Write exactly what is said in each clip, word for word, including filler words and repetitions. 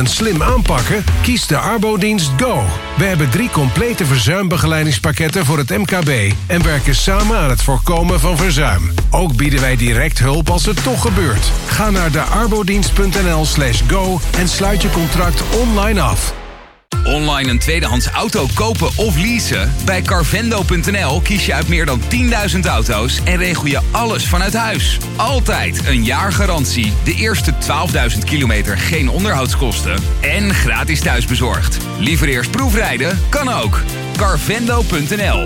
en slim aanpakken? Kies de Arbodienst Go. We hebben drie complete verzuimbegeleidingspakketten voor het M K B... en werken samen aan het voorkomen van verzuim. Ook bieden wij direct hulp als het toch gebeurt. Ga naar de arbodienst.nl slash go en sluit je contract online af. Online een tweedehands auto kopen of leasen? Bij Carvendo punt n l kies je uit meer dan tienduizend auto's en regel je alles vanuit huis. Altijd een jaar garantie, de eerste twaalfduizend kilometer geen onderhoudskosten en gratis thuisbezorgd. Liever eerst proefrijden? Kan ook. Carvendo punt n l.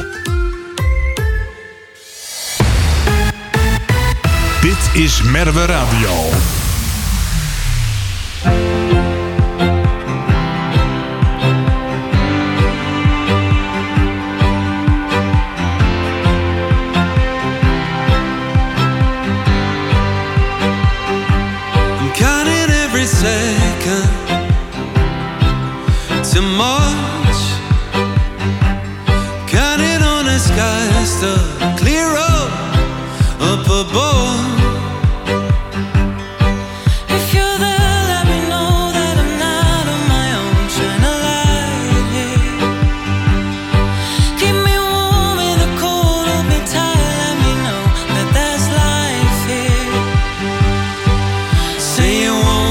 Dit is Merwe Radio. Second to March, counting on the skies to clear up up above. If you're there, let me know that I'm not on my own. Shine a light here. Keep me warm in the cold, hold me tight. Let me know that there's life here. Say you won't.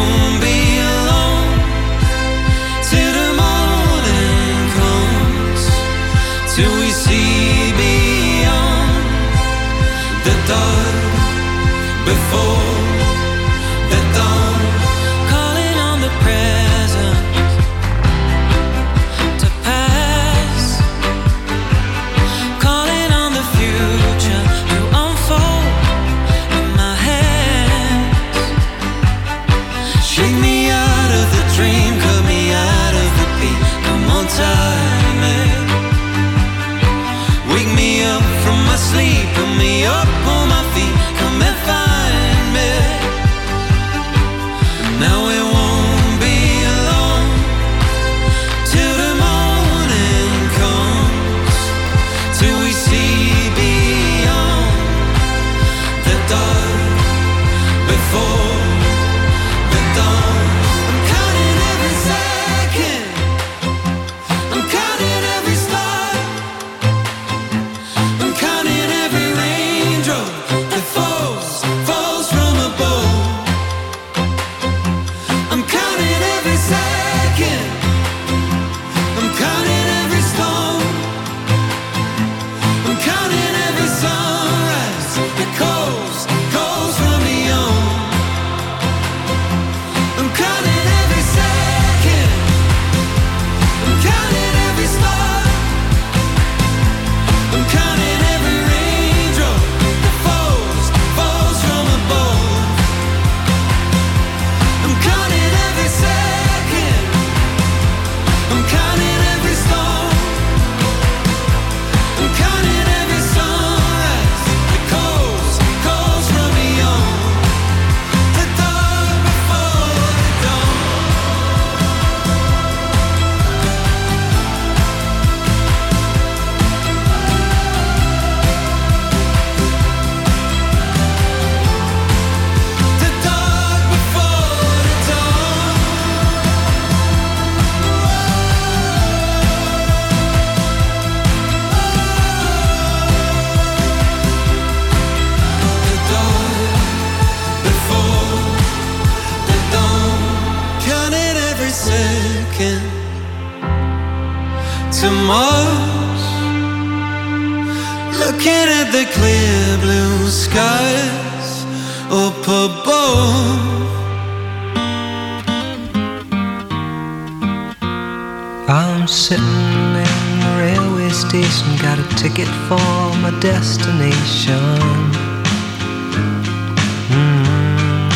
Till we see beyond the dark, before the dawn, calling on the present to pass, calling on the future to unfold in my hands. Shake me out of the dream, cut me out of the beat. Come on, time it. Wake me up from my sleep, put me up on my feet, come and find me. Now it won't be long till the morning comes, till we see beyond the dark, before the dawn. I'm counting every second, I'm counting every star. To Mars, looking at the clear blue skies up above. I'm sitting in the railway station, got a ticket for my destination. Mm.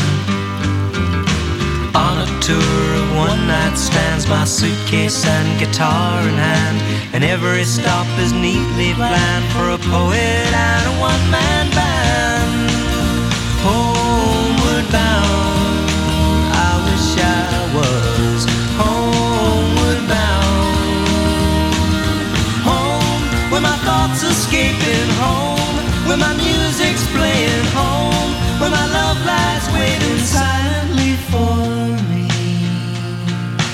On a tour of one night stands, my suitcase and guitar in hand, and every stop is neatly planned for a poet and a one-man band. Homeward bound, I wish I was homeward bound. Home, where my thoughts escaping, home where my music's playing, home where my love lies waiting silently for me.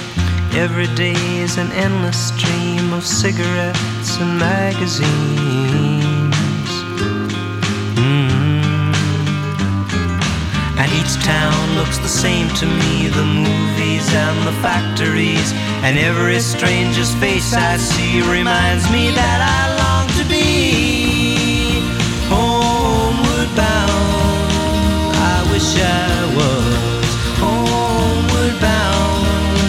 Every day is an endless stream of cigarettes and magazines. Mm. And each town looks the same to me, the movies and the factories. And every stranger's face I see reminds me that I long to be homeward bound. I wish I was homeward bound.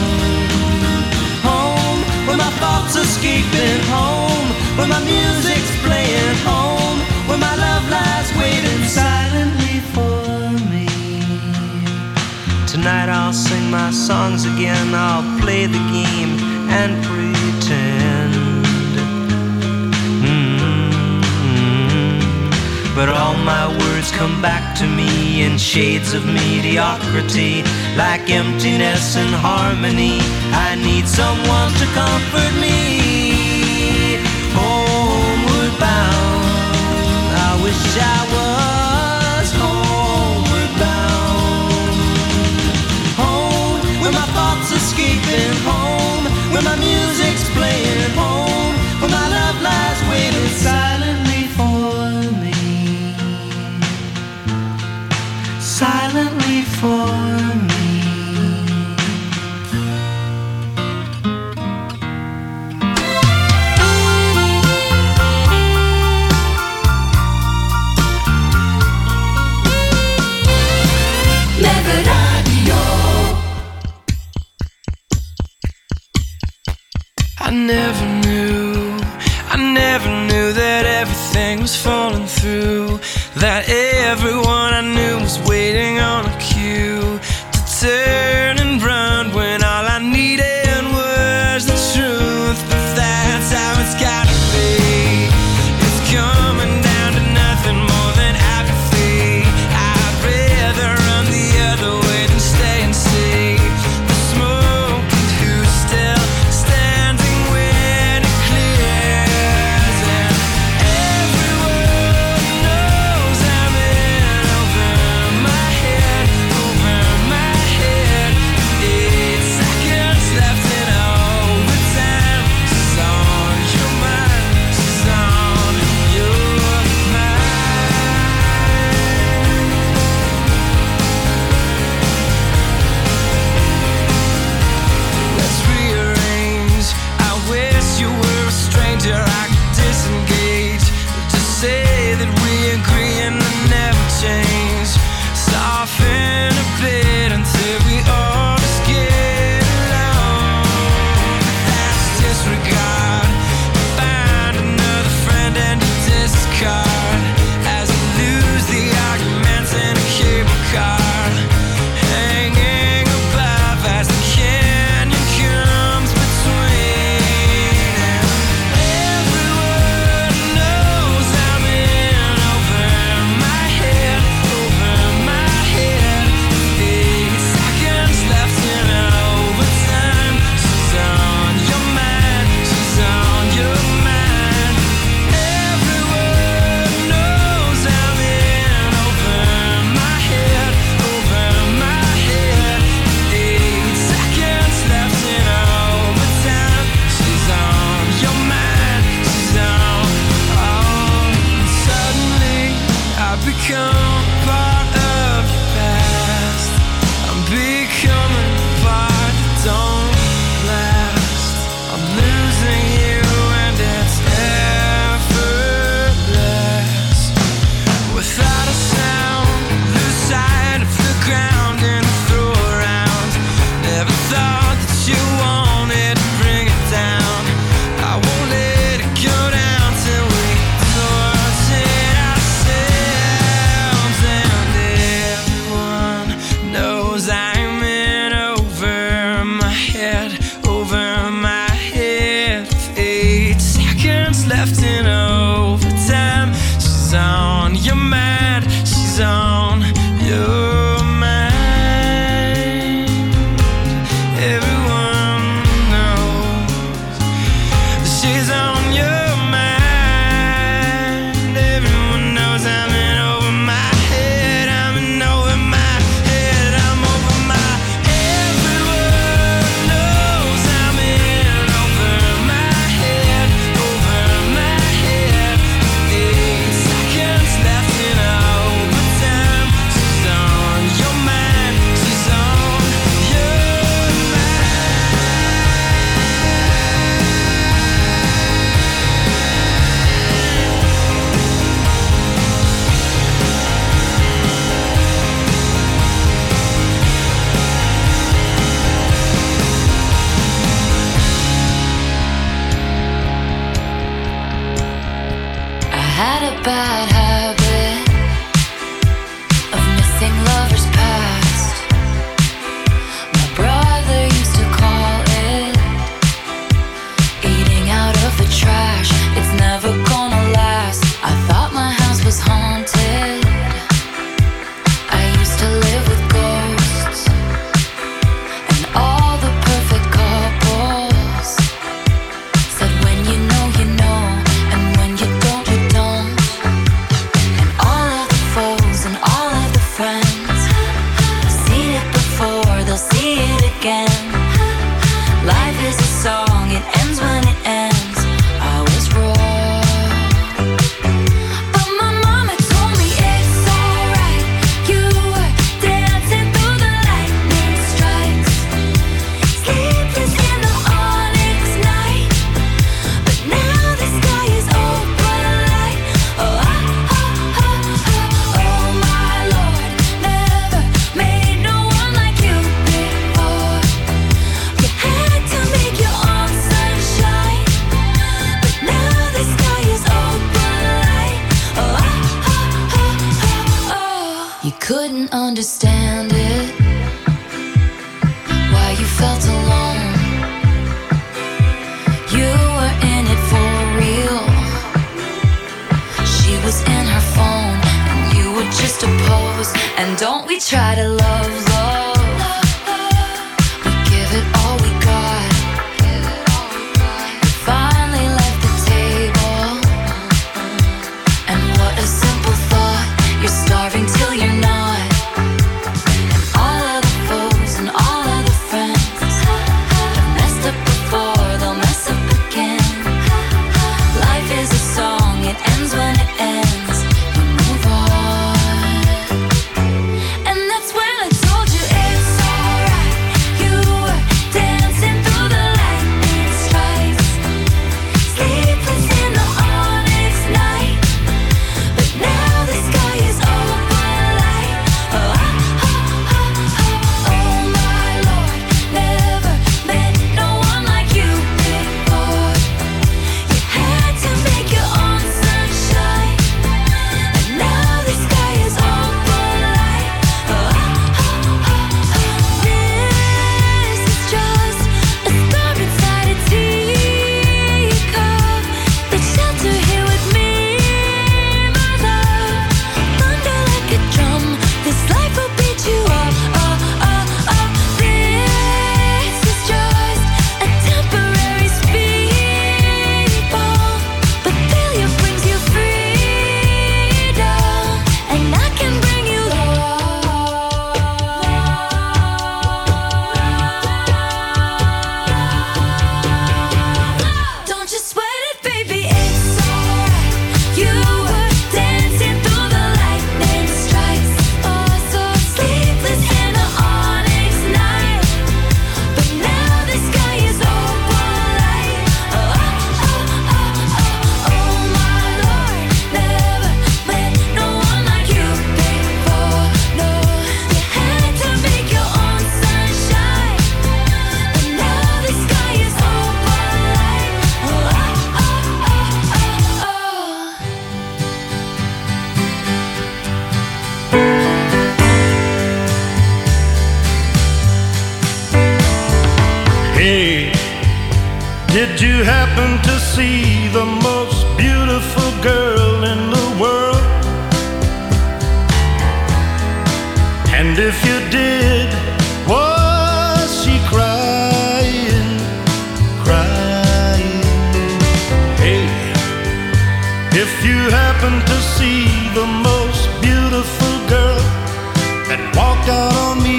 Home, where my thoughts escaping. Home, where my music's playing. Home, where my love lies waiting silently for me. Tonight I'll sing my songs again. I'll play the game and pretend. Mm-hmm. But all my words come back to me in shades of mediocrity, like emptiness and harmony. I need someone to comfort me. Homeward bound, I wish I was homeward bound. Home, where my thoughts escaping. Home, where my music's playing. Home, where my love lies waiting silently for me. Silently for me. I never knew, I never knew that everything was falling through, that everyone I knew was waiting on a cue to turn and run when all I needed was the truth. But that's how it's gotta be. It's coming down to nothing more than apathy. I'd rather run the other way than stay and see the smoke and who's still standing when it clears. And everyone knows I'm in over my head, over my head. bad habit of missing lovers past. My brother used to call it eating out of the trash. It's never gonna last. I thought my house was haunted. I used to live with ghosts and all the perfect couples said when you know you know, and when you don't you don't. And all of the foes and all of the friends have seen it before, they'll see it again. Life is a song, it ends when it ends. I was wrong, but my mama told me it's alright. You were dancing through the lightning strikes, sleepless in the onyx night. But now the sky is open light. Oh, oh, oh, oh, oh, oh my Lord, never made no one like you before. You had to make your own sunshine, but now the sky is open light. Oh, oh, oh, oh, oh. You couldn't understand it, why you felt alone. You were in it for real. She was in her phone, and you were just a pose. And don't we try to love, love. We give it all we got. You finally left the table, and what a simple thought. You're starving till you're not. And all of the foes and all of the friends have messed up before, they'll mess up again. Life is a song, it ends when it ends. You move on. And that's when I told you it's alright. You were dancing through the lightning strikes, sleepless in the onyx night. But now the sky is open light. Oh, oh, oh, oh, oh my Lord, never met no one like you before. You had to make your own sunshine, and now the sky is open light. Oh, oh, oh, oh. This is just a storm inside a teacup. The shelter here with me, my love. Thunder like a drum, this life will beat you up. Oh, oh, oh. This is just a temporary speed bump, but failure brings you freedom, and I can bring you love. Don't you sweat it, baby, it's alright. You were dancing through the lightning strikes, oh so sleepless in the onyx night. But now the sky is open light. Oh, oh, oh, oh, oh my Lord, never met no one like you before. No, you had to make your own sunshine, but now the sky is open light. Oh, oh, oh, oh, oh, oh. Hey, did you happen to see the most beautiful girl in the world? And if you did, was she crying, crying? Hey, if you happen to see the most beautiful girl that walked out on me,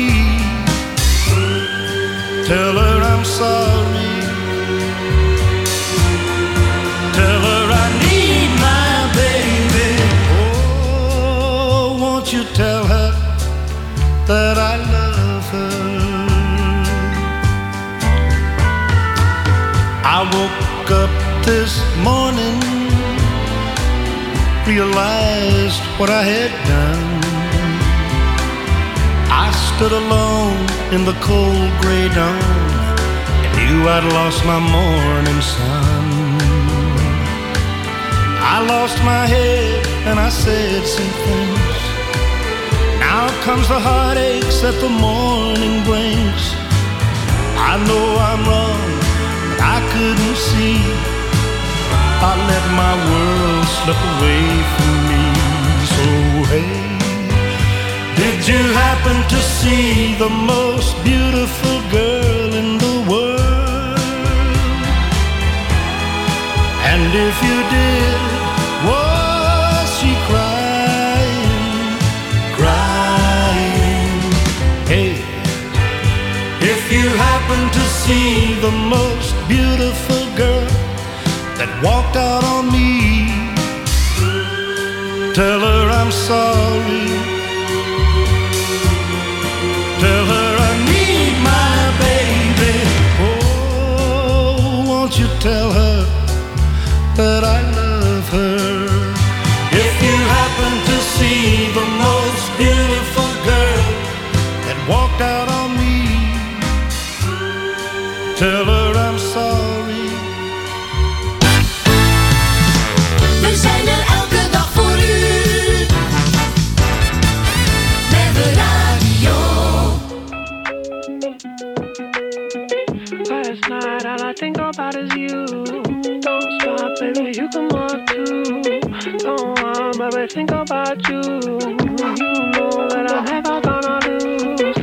tell her I'm sorry. Tell her I need my baby. Oh, won't you tell her that I love her? I woke up this morning, realized what I had done. I stood alone in the cold gray dawn and knew I'd lost my morning sun. I lost my head and I said some things. Now comes the heartaches that the morning brings. I know I'm wrong, but I couldn't see. I let my world slip away from me. So hey, did you happen to see the most beautiful girl in the world? And if you did, was she crying, crying? Hey, if you happen to see the most beautiful girl that walked out on me, tell her I'm sorry. Tell her I need my baby. Oh, won't you tell her that I love her? If you happen to see the most beautiful girl that walked out on me, tell her I'm sorry. We zijn er elke dag voor u. Merwe Radio. Last night all I think about is you. Don't stop, baby, you can walk too. Don't want, baby, think about you. You know that I'm never gonna lose.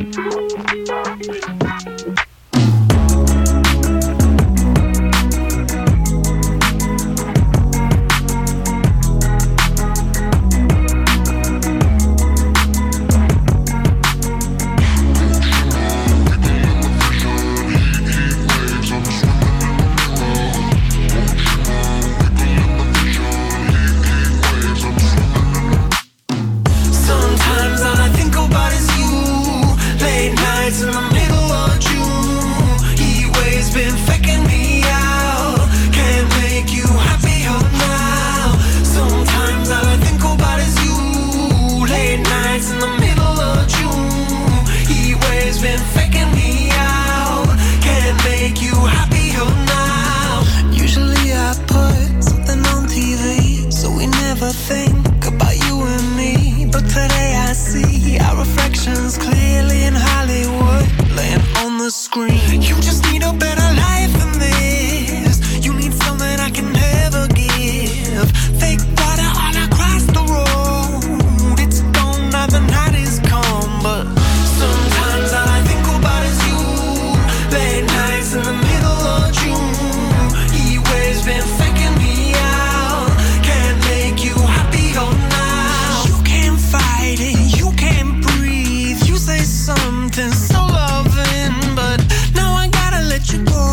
Sometimes all I think about is you. Late nights in the middle of June. Heat waves been faking me out. Can't make you happier now. Sometimes all I think about is you. Late nights in the middle of June. Heat waves been faking me out. Can't make you happier now. Usually I put something on T V, so we never think about you and me. But today I see our reflections clearly in Hollywood, laying on the screen. You just need a better life than this. You need something I can never give. Fake water all across the road. It's gone now, the night is come. But Sometimes all I think about is you. Late nights in the middle of June. Heat waves been faking me out. Can't make you happier now. you can't fight it, you can't breathe. You say something so loving, but now I gotta let you go.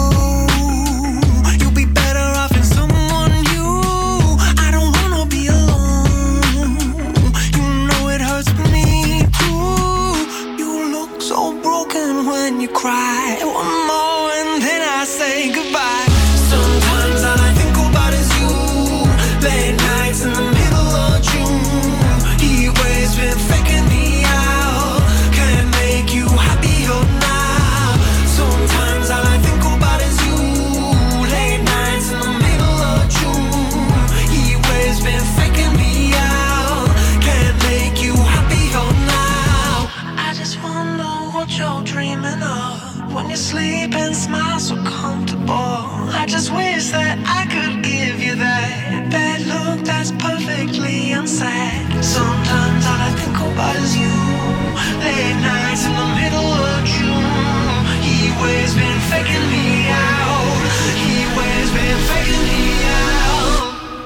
You'll be better off in someone new. I don't wanna be alone. You know it hurts me too. You look so broken when you cry. One more and then I say goodbye. Sometimes all I think about is you. Late nights in the middle of June. Heat waves been faking me out. Can't make you happier now. Sometimes all I think about is you. Late nights in the middle of June. Heat waves been faking me out. Can't make you happier now. I just wonder what you're dreaming of when you sleep and smile so comfortable. I just wish that I could give you that bad look that's perfectly unsaid. Sometimes all I think about is you. Late nights in the middle of June. Heat waves been faking me out. Heat waves been faking me out.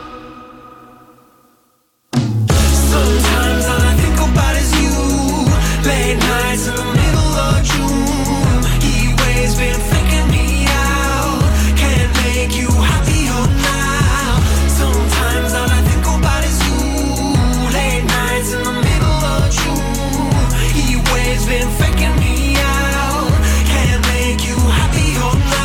Sometimes all I think about is you. Late nights in the middle of June. Heat waves been faking me out. Can't make you happier now. Sometimes all I think about is you. Late nights in the middle of June. Heat waves been faking me out. Can't make you happier now.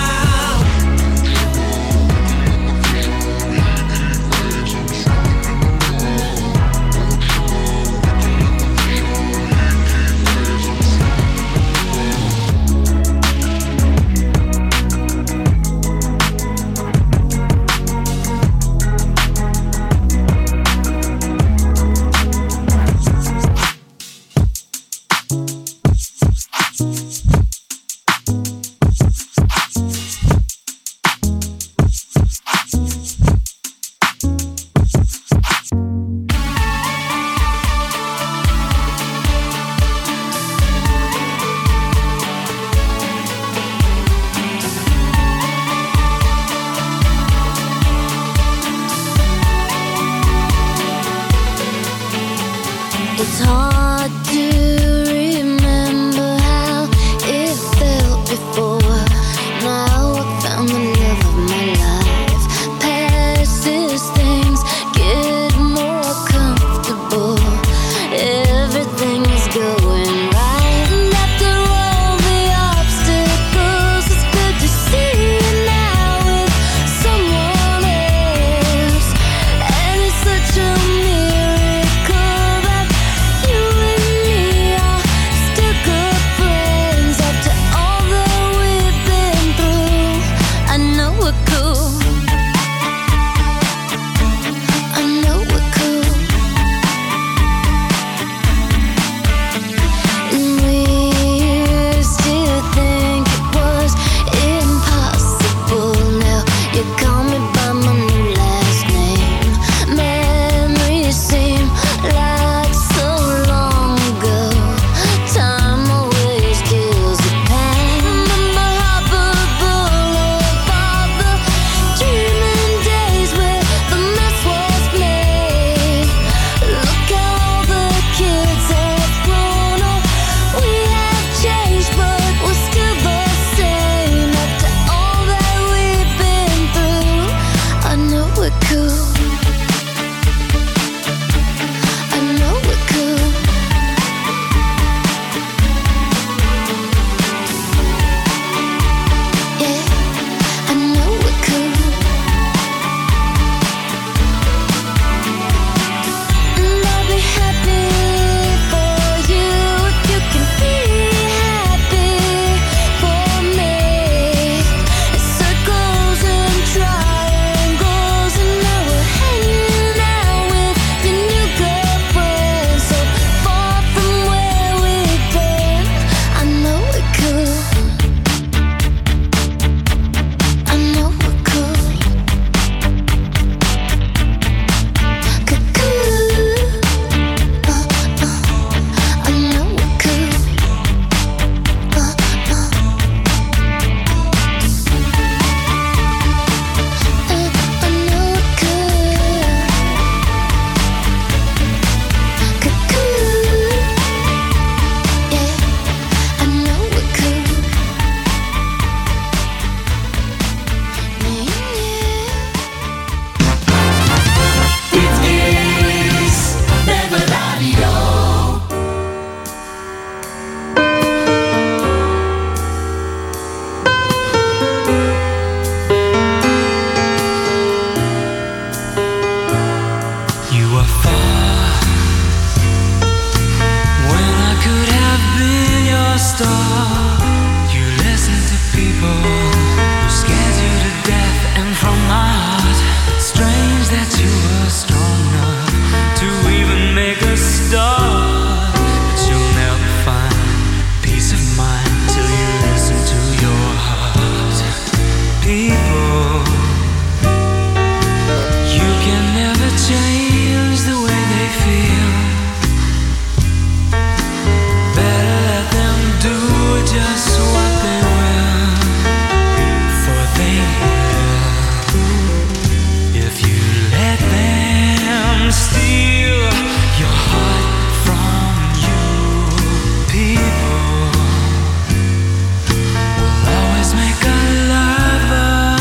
hard to remember how it felt before. Now I found the love of my life. Past these things get more comfortable. Everything is going right. And after all the obstacles, it's good to see you now with someone else. And it's such a miracle that you and me are still good friends after all that we've been through. I know we're cool. I know we're cool. And we used to think it was impossible. Now you call me by my new last name. Memories seem like so long ago. Time always kills the pain. Remember Harper Boulevard, the dreaming days where the mess was made. Look how all the kids have grown up. We have changed, but we're still the same. After all that we've been through, I know we're cool. I know we're cool. Yeah, I know we're cool. And I'll be happy for you if you can be happy for me. It circles and triangles, and now we're hanging out with your new girlfriend. So far from where we've been, I know we're cool. I know we're cool. Cool. Uh, uh. I know we're cool. Uh, uh. Uh, I know we're cool. Cool. Yeah, I know we're cool. Me and you. Dit is Never Radio. You were far when I could have been your star. You listened to people who scared you to death, and from my heart, strange that you were strong enough to even make a start. But you'll never find peace of mind till you listen to your heart. People, you can never change the way they feel. Better let them do just what they will, for they will. If you let them steal your heart from you, people will always make a lover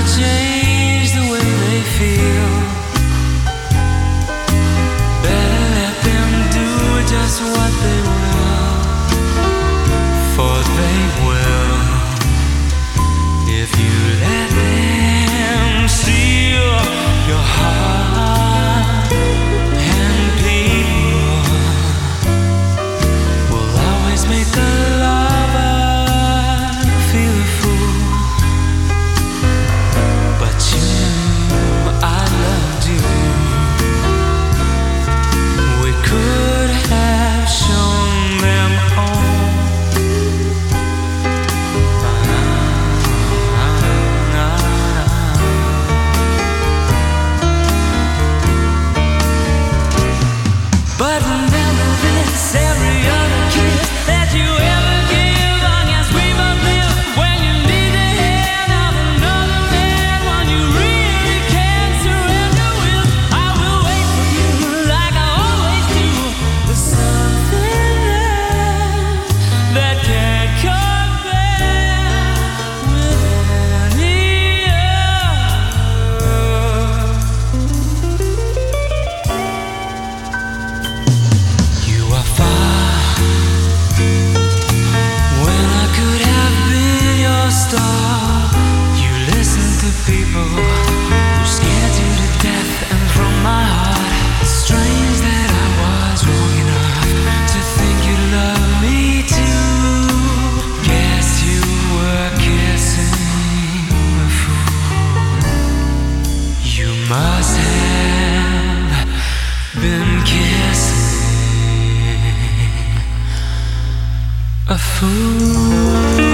change the way they feel. Better let them do just what they will, for they will if you let them steal your heart. And people will always make the lover feel a fool. But you knew I loved you. We could have shown them home. But remember this, every other kiss that you ever give, long as we both live. When you need the hand of another man, one you really can't surrender with, I will wait for you like I always do. There's something there that can't compare with any other. You are far when I could have been your star. You listen to people who scared you to death, and from my heart, it's strange that I was wrong enough to think you love me too. Guess you were kissing a fool. You must have been kissing a fool.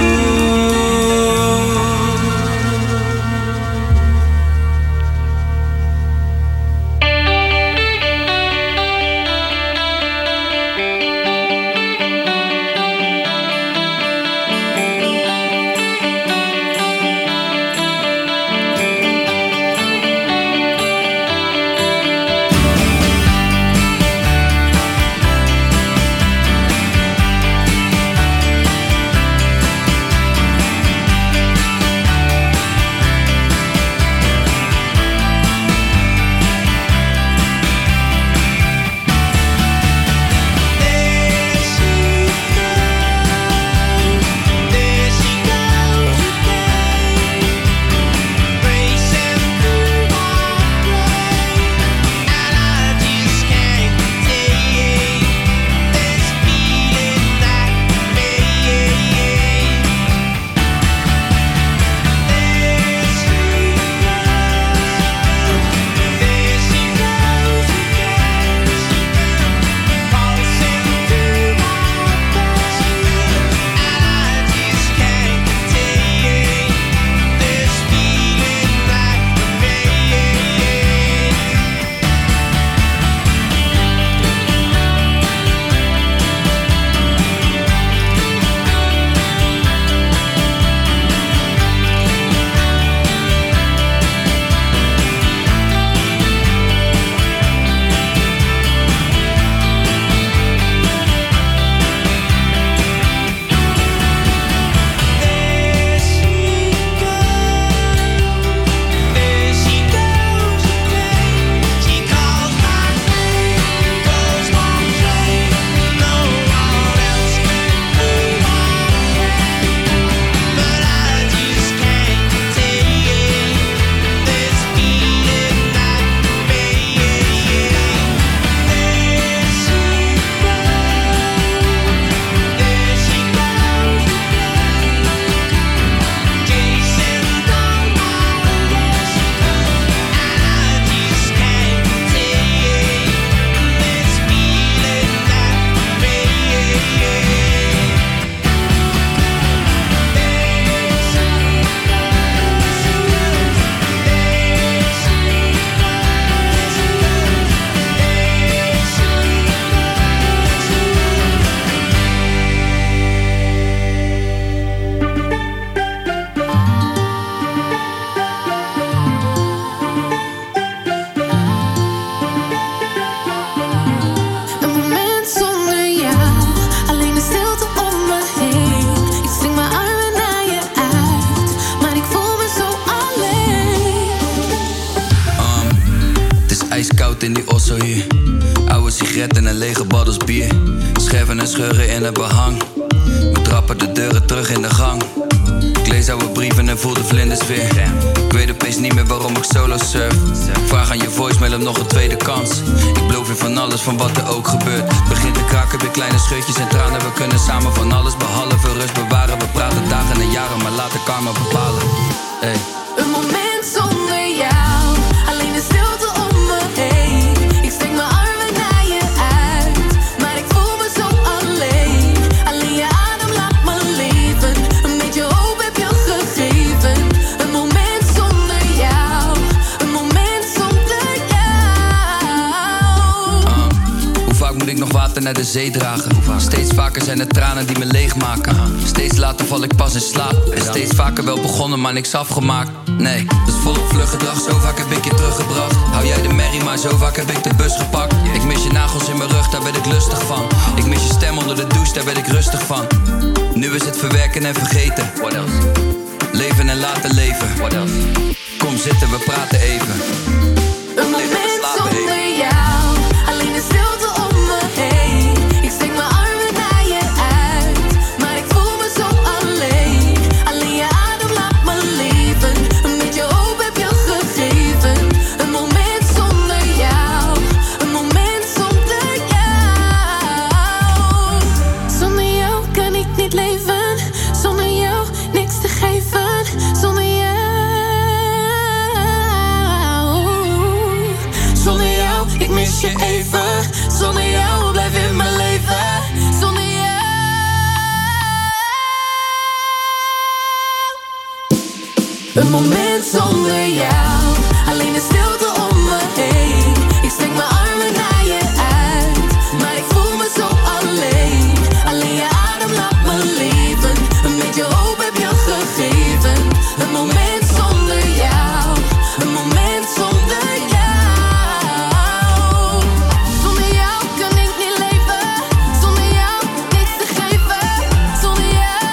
ijskoud in die osso hier. Oude sigaretten en lege baddels bier. Scherven en scheuren in het behang. We trappen de deuren terug in de gang. Ik lees oude brieven en voel de vlinders weer. Ik weet opeens niet meer waarom ik solo surf. Vraag aan je voicemail om nog een tweede kans. Ik beloof je van alles, van wat er ook gebeurt. Begint te kraken, weer kleine scheutjes en tranen. We kunnen samen van alles behalve rust bewaren. We praten dagen en jaren, maar laat de karma bepalen. Hey. Een moment zonder jou, alleen de stilte om me heen. Ik steek mijn armen naar je uit, maar ik voel me zo alleen. Alleen je adem laat me leven, een beetje hoop heb je gegeven. Een moment zonder jou, een moment zonder jou. uh, Hoe vaak moet ik nog water naar de zee dragen? Steeds vaker zijn het tranen die me leegmaken. Steeds later val ik pas in slaap. En steeds vaker wel begonnen, maar niks afgemaakt. Nee, dus volop vlug gedrag, zo vaak heb ik je teruggebracht. Hou jij de merrie, maar zo vaak heb ik de bus gepakt. Ik mis je nagels in mijn rug, daar ben ik lustig van. Ik mis je stem onder de douche, daar ben ik rustig van. Nu is het verwerken en vergeten. What else? Leven en laten leven. What else? Kom zitten, we praten even. Een moment zonder jou, alleen de stilte om me heen. Ik steek mijn armen naar je uit, maar ik voel me zo alleen. Alleen je adem laat me leven, een beetje hoop heb je gegeven. Een moment zonder jou, een moment zonder jou. Zonder jou kan ik niet leven, zonder jou niks te geven. Zonder jou, zonder jou, ik mis je even. Zonder jou blijf in mijn leven. Zonder jou. Een moment zonder jou, alleen de stilte om me heen. Ik steek mijn armen naar je uit, maar ik voel me zo alleen. Alleen je adem laat me leven, een beetje hoop heb je gegeven. Een moment zonder jou, een moment zonder jou. Zonder jou kan ik niet leven, zonder jou niks te geven. Zonder jou,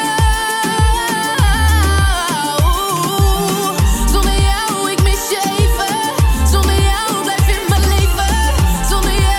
zonder jou, ik mis je even. Zonder jou blijf in mijn leven. Zonder jou.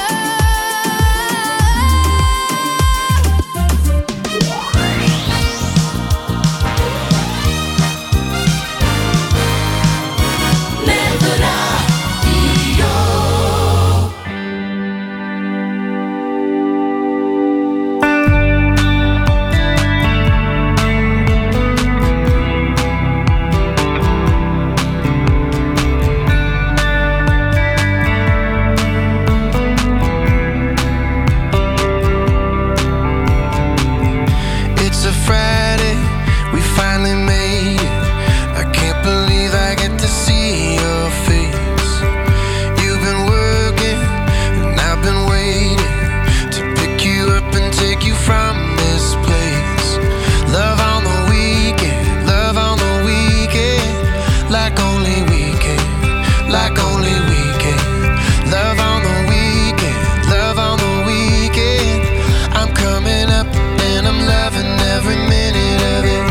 It's a Friday, we finally made it. I can't believe I get to see your face. You've been working, and I've been waiting to pick you up and take you from this place. Love on the weekend, love on the weekend, like only we can, like only we can. Love on the weekend, love on the weekend. I'm coming up and I'm loving every minute of it.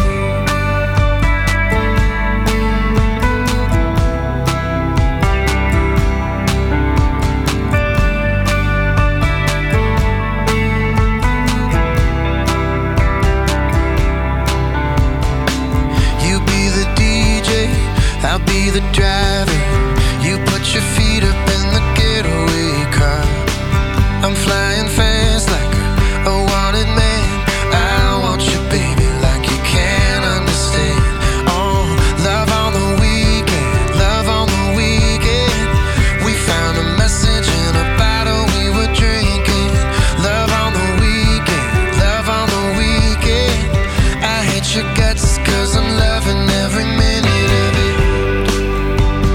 You be the D J, I'll be the driver. You put your feet up in the getaway car. I'm flying fast like a, a wanted man. I want you, baby, like you can't understand. Oh, love on the weekend, love on the weekend. We found a message in a bottle we were drinking. Love on the weekend, love on the weekend. I hate your guts 'cause I'm loving every minute of it.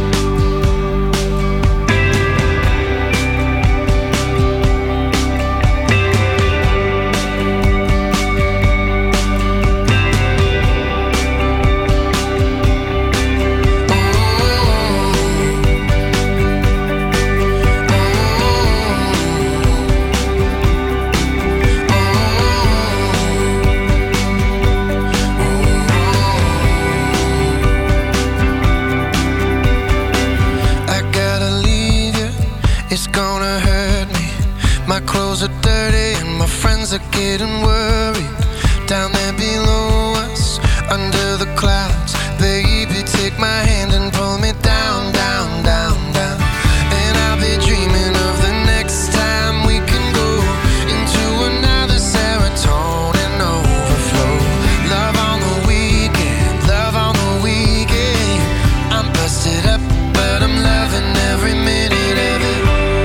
clothes are dirty and my friends are getting worried. Down there below us, under the clouds, baby, take my hand and pull me down, down, down, down. And I'll be dreaming of the next time we can go into another serotonin overflow. Love on the weekend, love on the weekend. I'm busted up, but I'm loving every minute of it.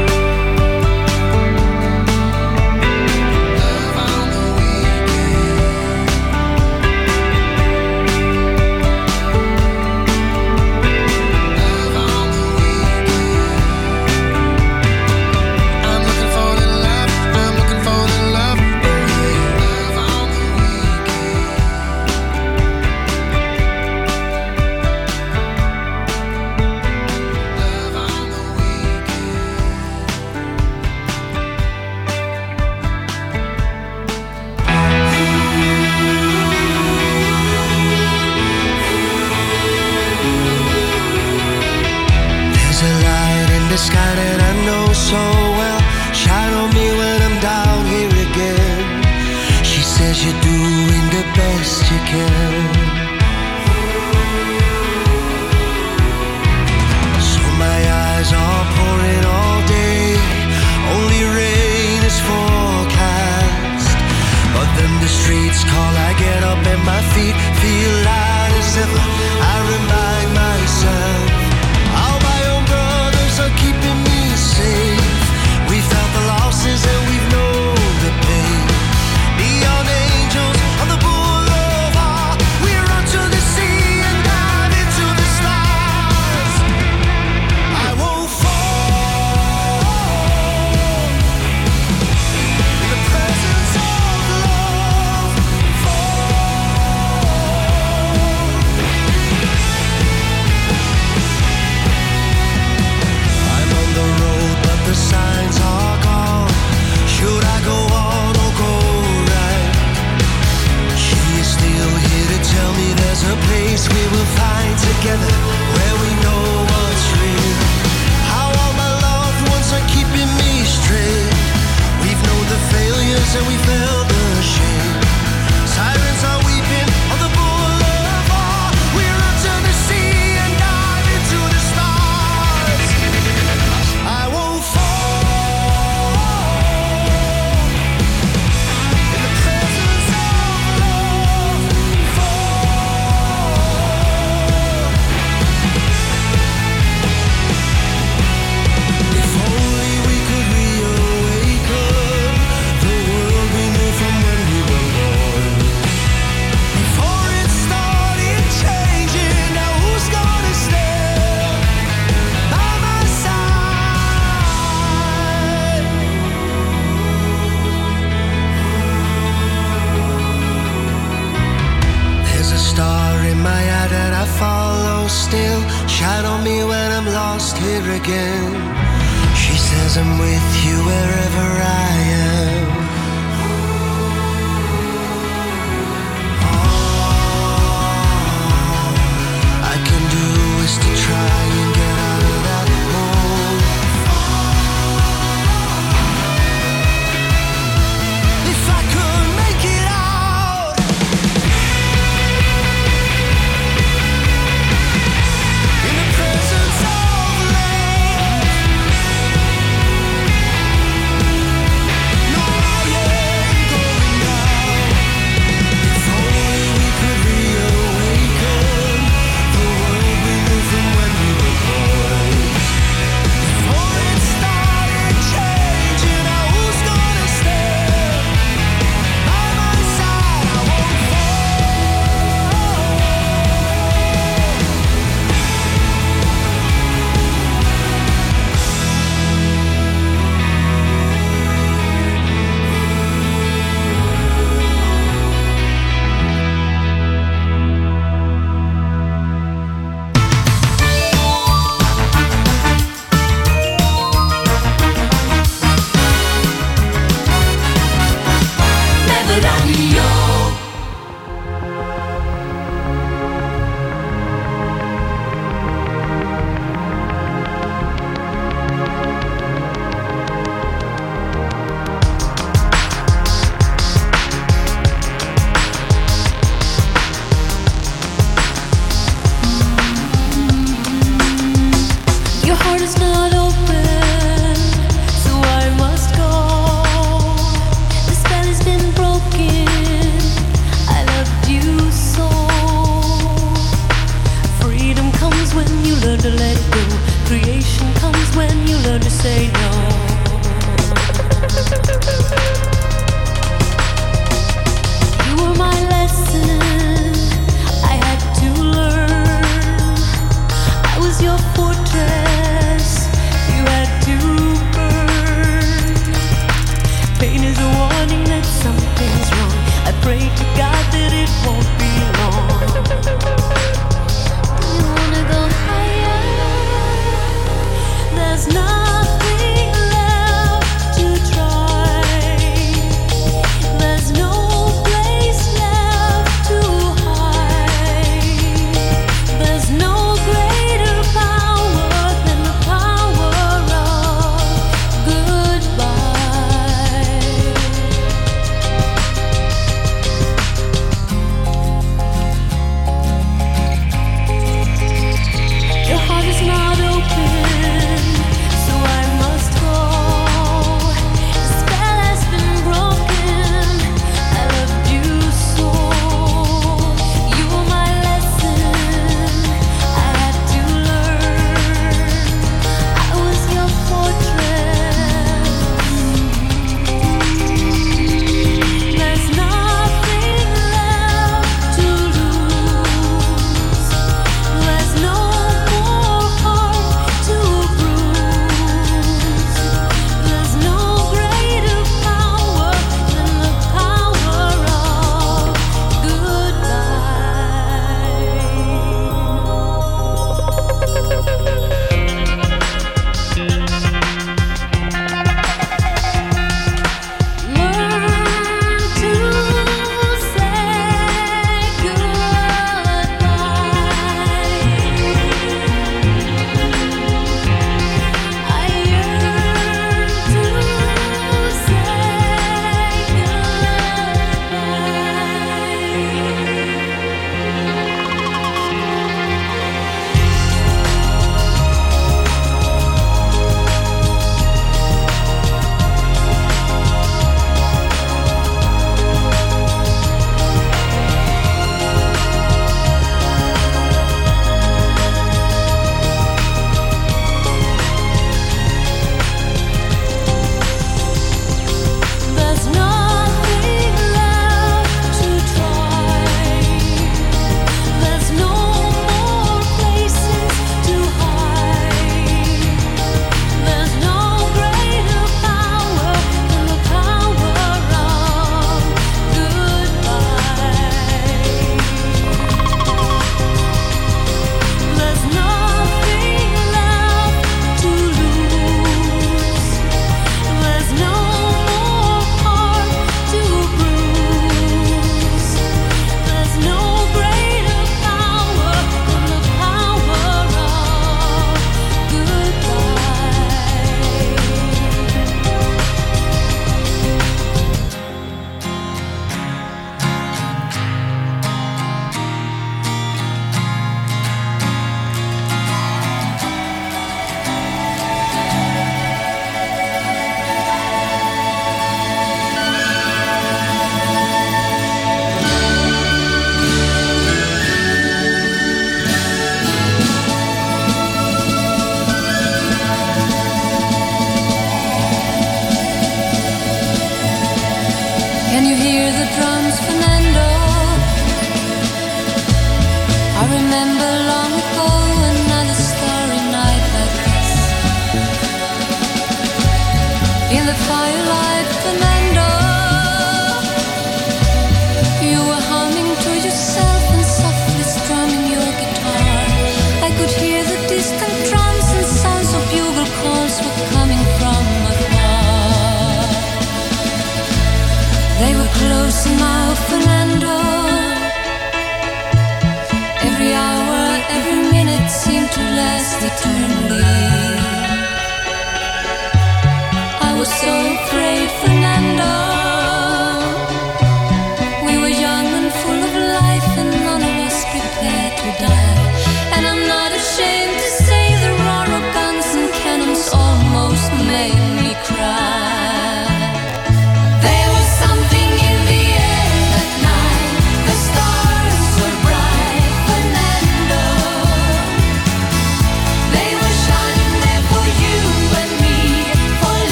Sky that I know so well, shine on me when I'm down here again. She says you're doing the best you can. So my eyes are pouring all day, only rain is forecast. But then the streets call, I get up and my feet feel light as ever. I remind myself all my own brothers are keeping me safe. We felt the losses and we've known the pain. Neon angels on the boulevard, we run to the sea and dive into the stars. I won't fall in the presence of love. Fall. I'm on the road, but the signs are gone. Should I go on or go right? She is still here to tell me there's a place we will find together, where we know what's real. How all my loved ones are keeping me straight. We've known the failures and we felt the shame. Sirens are weeping on the boulevard. We run to the sea and dive into the stars. I won't fall in the presence of love. Fall. If only we could reawaken the world we knew from when we were born. Before it started changing, now who's gonna stand by my side? There's a star in my eye that I follow still. Shine on me when I'm lost here again. She says I'm with you wherever I am. All I can do is to try and get out of that hole. If I could make it out in the presence of love, no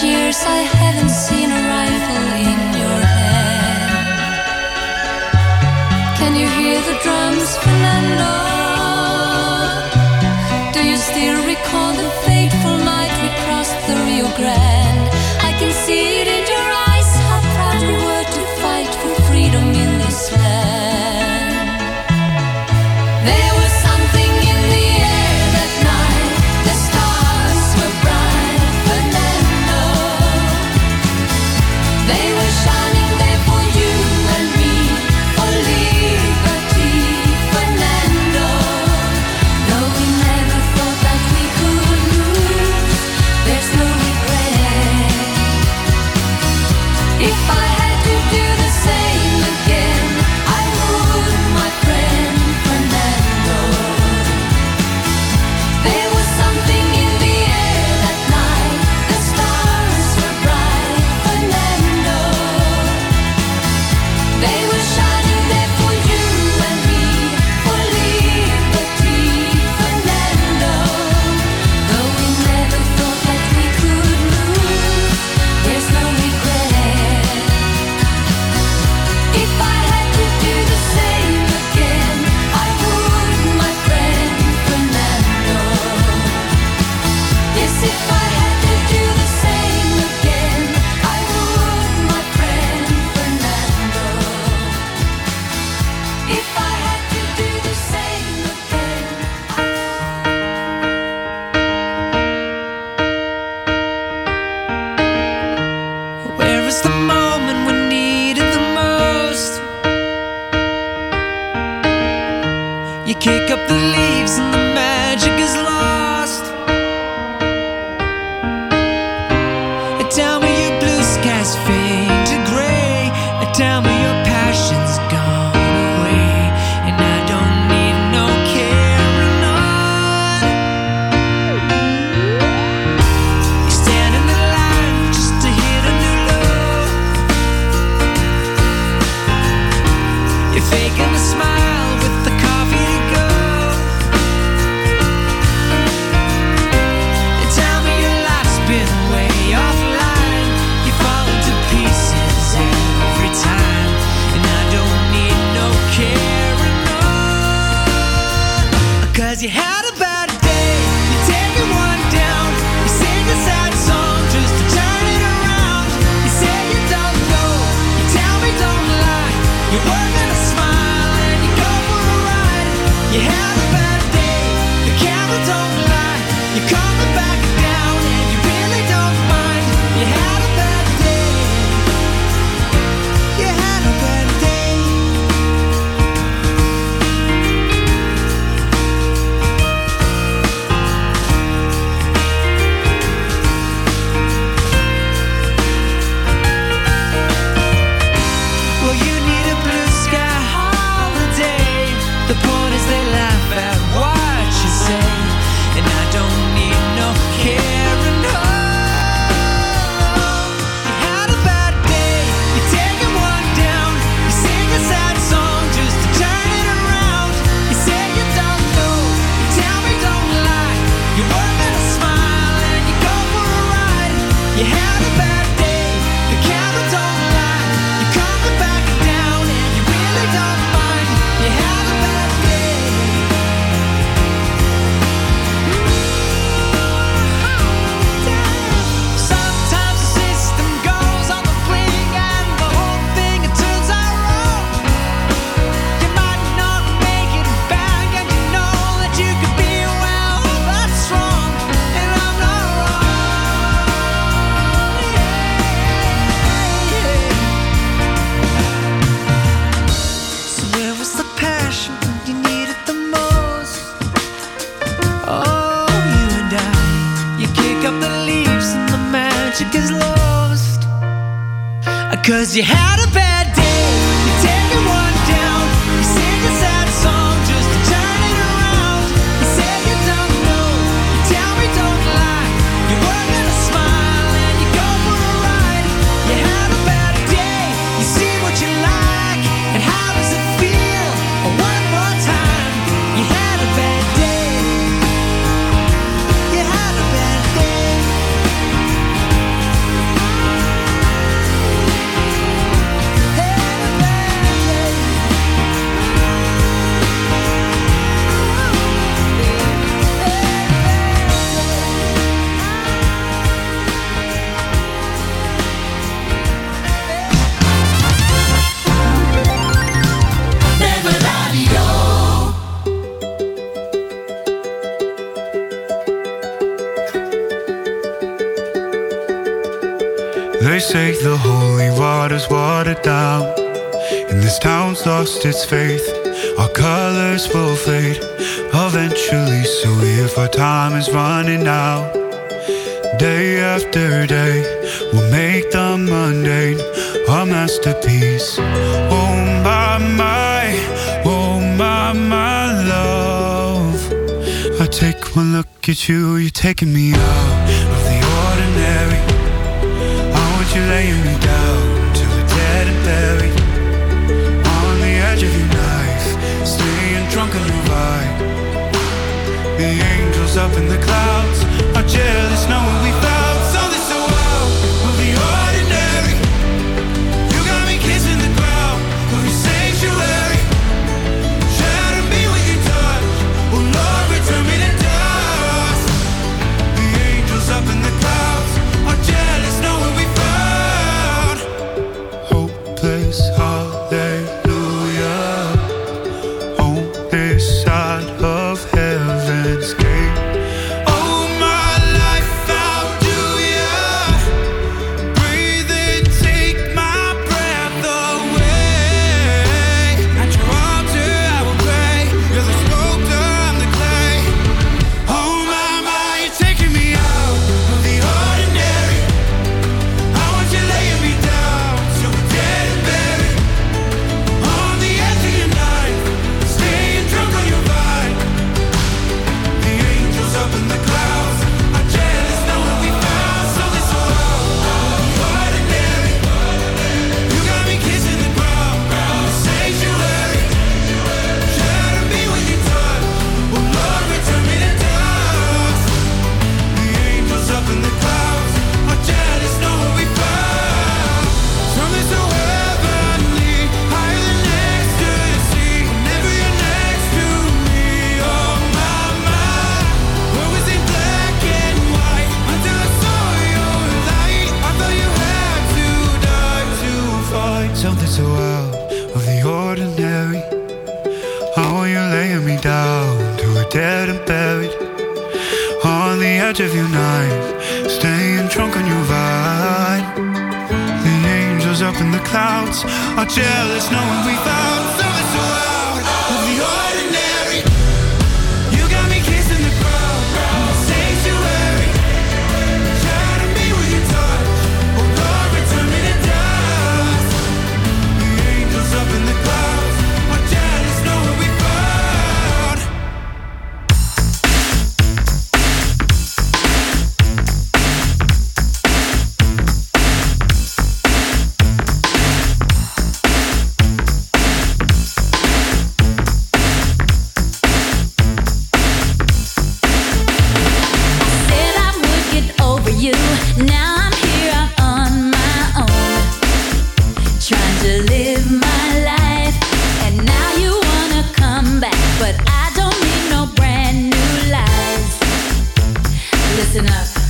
years I haven't seen a rifle in your hand. Can you hear the drums, Fernando? Do you still recall the fateful night we crossed the Rio Grande? I can see it in your eyes, how proud we were to fight for freedom in this land. There was something in the air that night, the stars were bright, Fernando. They were shining there for you and me, for liberty, Fernando. Though we never thought that we could lose, there's no regret. If I had to do the same again, I would, my friend Fernando. There was something in the air that night, the stars were bright, Fernando. They were shining there for you and me, for liberty, Fernando. Though we never thought that we could lose, there's no regret. If I had to do the same again, I would, my friend Fernando. Yes, if I had to do the same again, I would, my friend Fernando. If I had to do the same again. Where is the moment we needed the most? You kick up the leaves and the magic is lost. Tell me your blue skies fade to gray. Tell me your passion's gone away, and I don't need no carrying on. You stand in the line just to hit a new low. You're faking a smile with the coffee to go. And tell me your life's been way offline. You fall into pieces every time, and I don't need no carrying on. 'Cause you had a bad day, you take it one down. You sing a sad song just to turn it around. You say you don't know, you tell me don't lie. You're working a smile and you go for a ride. You had a bad day, the camera don't lie. You're coming back down and you really don't mind. You had a bad day. You had a bad day. Well, you need a blue sky holiday. The point is they laugh at what you say, and I don't need no carrying on. You had a bad day, you take it one down. You sing a sad song just to turn it around. You say you don't know, you tell me don't lie. You're working a smile and you go for a ride. You had a bad day, the camera don't lie. You're coming back down and you really don't mind. You had a bad day. Sometimes the system goes on the blink and the whole thing it turns out wrong. You might not make it back and you know that you could be well, that's wrong, and I'm not wrong. Yeah. So where was the passion when you needed the most? Oh, you and I, you kick up the leaves and the magic is lost. 'Cause you had a bad day, you take it one down. You sing a sad song just to turn it around. You say you don't know, you tell me don't lie. You're working a smile and you go for a ride. You had a bad day, you see what you like, and how does it feel? One more time, you had a bad day. You had a bad day. say the holy water's watered down, and this town's lost its faith. Our colors will fade eventually, so if our time is running out, day after day, we'll make the mundane a masterpiece. Oh my, my, oh my, my love. I take one look at you, you're taking me out of the ordinary. I want you laying me down till we're dead and buried, on the edge of your knife, staying drunk on your vibe. The angels up in the clouds are jealous knowing we found something so out of the ordinary. You got me kissing the ground of your sanctuary. Shatter me with your touch, oh Lord, return me to dust. The angels up in the clouds are jealous knowing we found hopeless hallelujah on this side of heaven's gate. Oh my life, how do ya breathe and take my breath away? At your altar I will pray, you're the sculptor, I'm the clay. Oh my, my, you're taking me out of the ordinary. I want you laying me down till we're dead and buried, on the edge of your knife, staying drunk on your vine. The angels up in the clouds are jealous knowing we found something so out of the ordinary. You got me kissing the ground of your sanctuary. Shatter me with your touch, oh Lord, return me to dust. The angels up in the clouds are jealous knowing we found something so heavenly, higher than ecstasy. Whenever you're next to me, oh my, my. What was in black and white until I saw your light? I thought you had to die to find something so out of the ordinary. How are you laying me down till we're dead and buried, on the edge of your knife, staying drunk on your vine. The angels up in the clouds are jealous knowing we found something so out of the ordinary. You got me kissing the ground of your sanctuary. Shatter me with your touch, oh Lord, return me to dust. The angels up in the clouds are jealous knowing we found. Said I would get over you. Now I'm here, I'm on my own, trying to live my life. And now you wanna come back, but I don't need no brand new lies. Listen up.